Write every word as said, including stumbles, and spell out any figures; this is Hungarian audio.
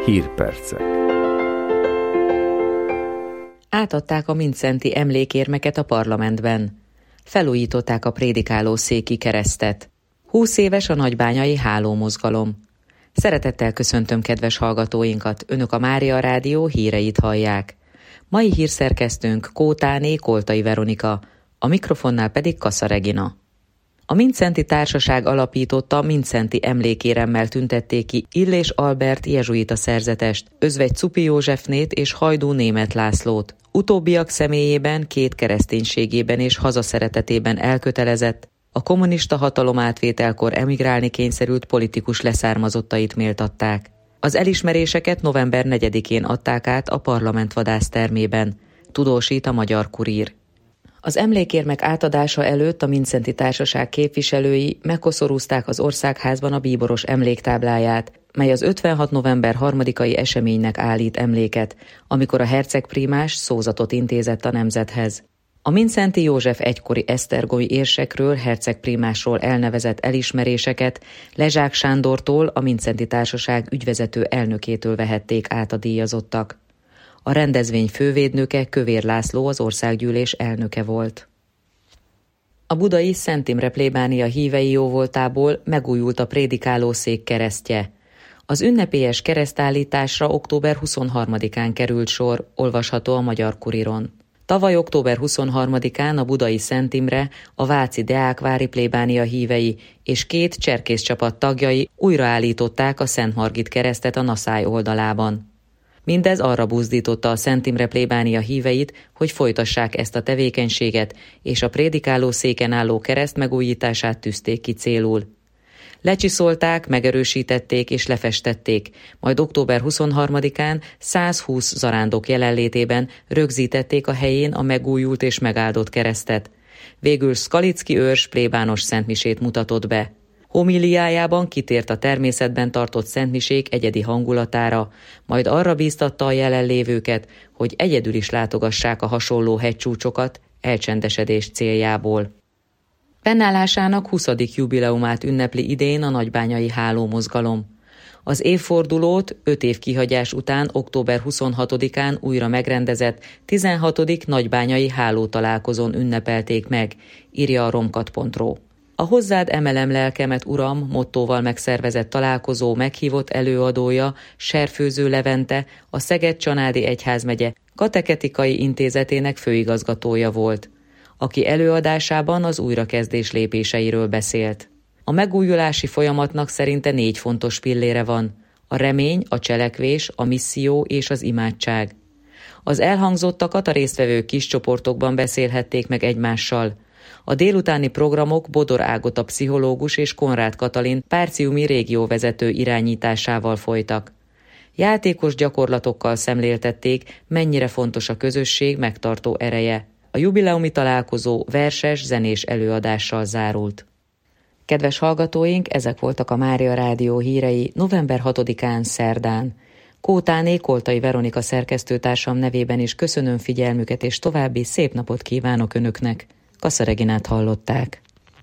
Hírpercek. Átadták a Mindszenty emlékérmeket a parlamentben. Felújították a prédikáló széki keresztet. Húsz éves a nagybányai hálómozgalom. Szeretettel köszöntöm kedves hallgatóinkat, Önök a Mária Rádió híreit hallják. Mai hírszerkesztőnk Kótáné Koltai Veronika, a mikrofonnál pedig Kassa Regina. A Mindszenty Társaság alapította Mindszenty emlékéremmel tüntették ki Illés Albert jezsuita szerzetest, Özvegy Cupy Józsefnét és Hajdú Németh Lászlót. Utóbbiak személyében, két kereszténységében és hazaszeretetében elkötelezett, a kommunista hatalomátvételkor emigrálni kényszerült politikus leszármazottait méltatták. Az elismeréseket november negyedikén adták át a parlament vadásztermében, tudósít a Magyar Kurír. Az emlékérmek átadása előtt a Mindszenty Társaság képviselői megkoszorúzták az Országházban a bíboros emléktábláját, mely az ötvenhat november harmadikai eseménynek állít emléket, amikor a hercegprímás szózatot intézett a nemzethez. A Mindszenty József egykori esztergomi érsekről, hercegprímásról elnevezett elismeréseket Lezsák Sándortól, a Mindszenty Társaság ügyvezető elnökétől vehették át a díjazottak. A rendezvény fővédnöke Kövér László, az országgyűlés elnöke volt. A budai Szent Imre plébánia hívei jóvoltából megújult a prédikálószék keresztje. Az ünnepélyes keresztállításra október huszonharmadikán került sor, olvasható a Magyar Kuríron. Tavaly október huszonharmadikán a budai Szent Imre, a váci Deákvári plébánia hívei és két cserkészcsapat tagjai újraállították a Szent Margit keresztet a Naszály oldalában. Mindez arra buzdította a Szent Imre plébánia híveit, hogy folytassák ezt a tevékenységet, és a prédikáló széken álló kereszt megújítását tűzték ki célul. Lecsiszolták, megerősítették és lefestették, majd október huszonharmadikán százhúsz zarándok jelenlétében rögzítették a helyén a megújult és megáldott keresztet. Végül Skalicki őrs plébános szentmisét mutatott be. Homíliájában kitért a természetben tartott szentmisék egyedi hangulatára, majd arra bíztatta a jelenlévőket, hogy egyedül is látogassák a hasonló hegycsúcsokat elcsendesedés céljából. Fennállásának huszadik jubileumát ünnepli idén a nagybányai hálómozgalom. Az évfordulót öt év kihagyás után október huszonhatodikán újra megrendezett tizenhatodik nagybányai hálótalálkozón ünnepelték meg, írja a romkat pont ro. A Hozzád emelem lelkemet, Uram mottóval megszervezett találkozó meghívott előadója Serfőző Levente, a Szeged-Csanádi Egyházmegye Kateketikai Intézetének főigazgatója volt, aki előadásában az újrakezdés lépéseiről beszélt. A megújulási folyamatnak szerinte négy fontos pillére van: a remény, a cselekvés, a misszió és az imádság. Az elhangzottakat a résztvevők kis csoportokban beszélhették meg egymással. A délutáni programok Bodor Ágota pszichológus és Konrád Katalin párciumi régióvezető irányításával folytak. Játékos gyakorlatokkal szemléltették, mennyire fontos a közösség megtartó ereje. A jubileumi találkozó verses, zenés előadással zárult. Kedves hallgatóink, ezek voltak a Mária Rádió hírei november hatodikán szerdán. Kótáné Koltai Veronika szerkesztőtársam nevében is köszönöm figyelmüket, és további szép napot kívánok Önöknek. Kassa Reginát hallották.